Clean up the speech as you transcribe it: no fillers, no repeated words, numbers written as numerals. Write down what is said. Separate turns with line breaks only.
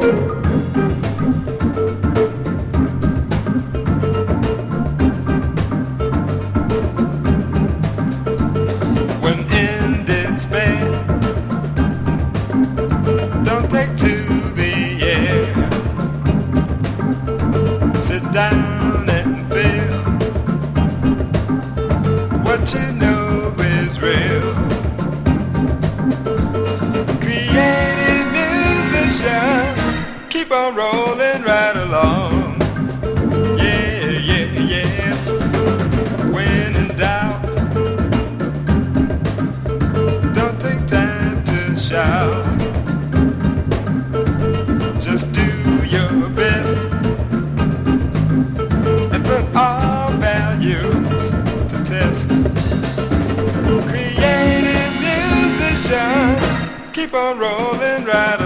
When in despair, don't take to the air. Sit down and feel what you know is real. Creative musicians keep on rolling right along. Yeah, yeah, yeah. When in doubt, don't take time to shout. Just do your best and put all values to test. Creative musicians keep on rolling right